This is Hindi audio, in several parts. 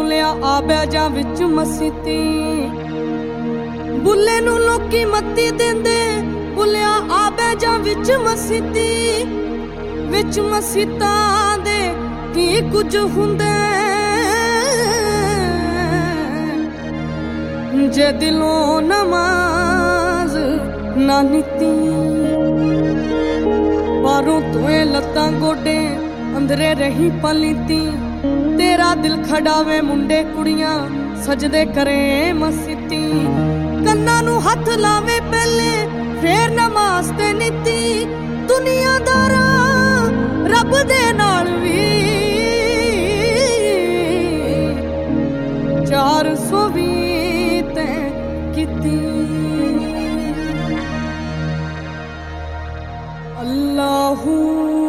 बुलिया आबे जा विच मसीती बुले नू लोकी मत्ती देंदे बुलिया आबे जा विच मसीती विच मसीता दे की कुछ हुंदे जे दिलों नमाज ना नीती बारों तोए लत्तां गोडे अंदरे रही पलीती तेरा दिल खड़ावे मुंडे कुड़ियां सजदे करे मसीती कन्ना नू हथ लावे पहले फिर नमाज ते नीती दुनियादारा रब दे नाल वी 420 ते कीती अल्लाहू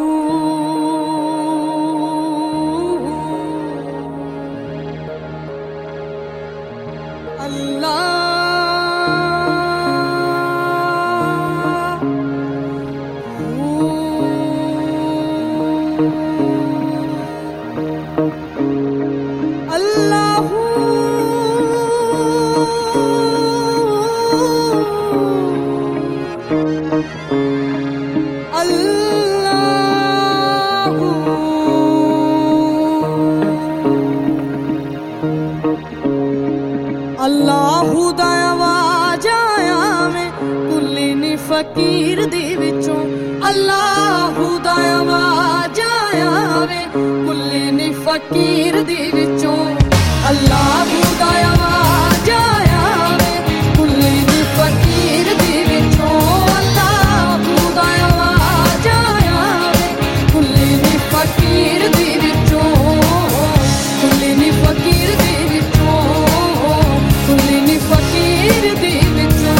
अल्लाहू दा आवाज आया में कुल्ली नी फकीर दी विचों अल्लाहू दा आवाज आया में कुल्ली नी फकीर दी विचों अल्लाहू दा आवाज आया में कुल्ली नी फकीर दी विचों अल्लाहू दा आवाज आया में कुल्ली नी फकीर दी विचों कुल्ली नी फकीर दी विचों कुल्ली नी फकीर दी विचों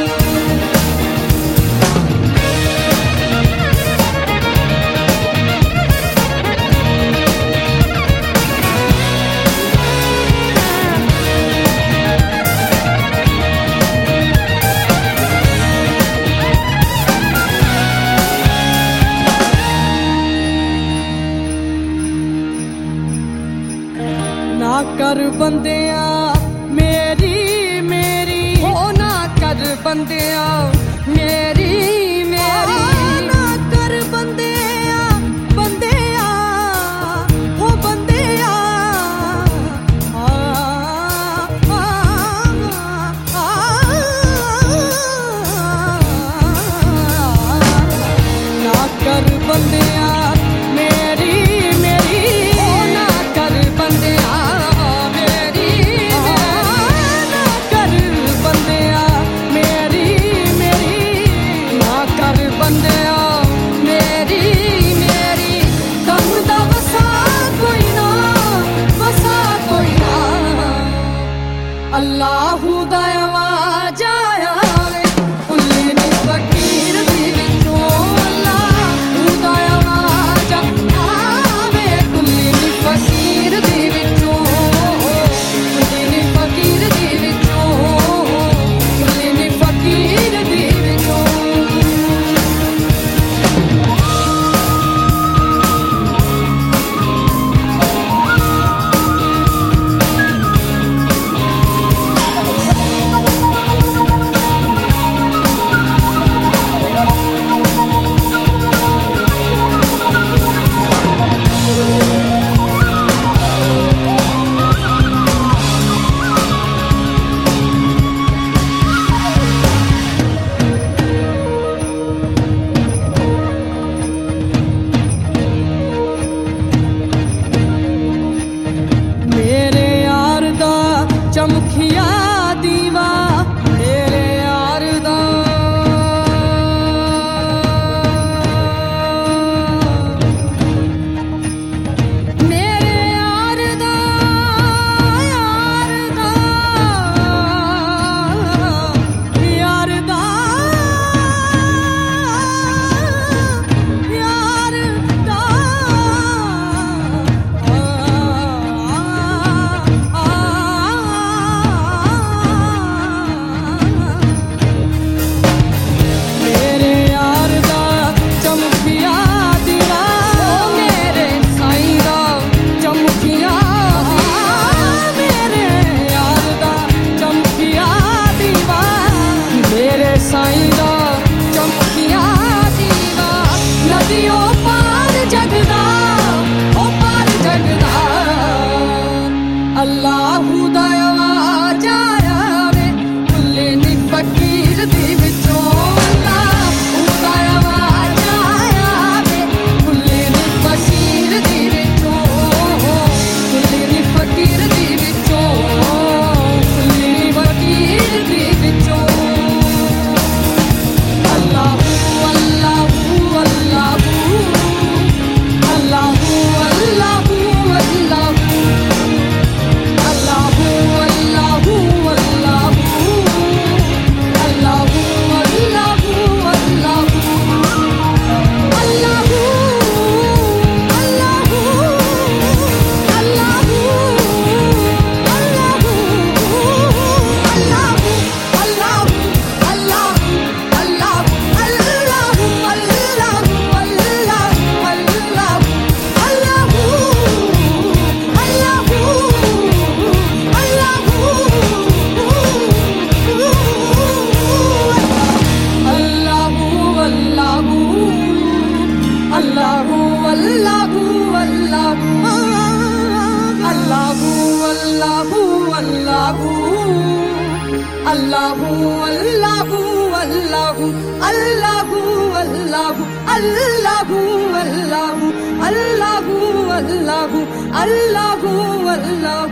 ना कर बंदिया मेरी मेरी हो ना कर बंदिया मेरी मेरी ना कर बंदिया बंदिया हो बंदिया ना कर बंदिया मेरी मेरी हो ना कर बंदिया अल्लाहू दा आवाज आया वे कुल्ली नी फकीर दी विचों अल्लाहू दा आवाज आया वे कुल्ली नी फकीर दी विचों कुल्ली नी फकीर दी विचों कुल्ली नी फकीर दी विचों अल्लाहू दा आवाज़ आया वे कुल्ले नी फकीर दी विचों अल्लाहू दा आवाज़ आया वे कुल्ले नी फकीर दी विचों कुल्ले नी फकीर दी विचों कुल्ले नी फकीर दी विचों अल्लाहू अल्लाहू अल्लाहू अल्लाहू अल्लाहू अल्लाहू अल्लाहू अल्लाहू अल्लाहू अल्लाहू अल्लाहू अल्लाहू अल्लाहू अल्लाहू अल्लाहू अल्लाहू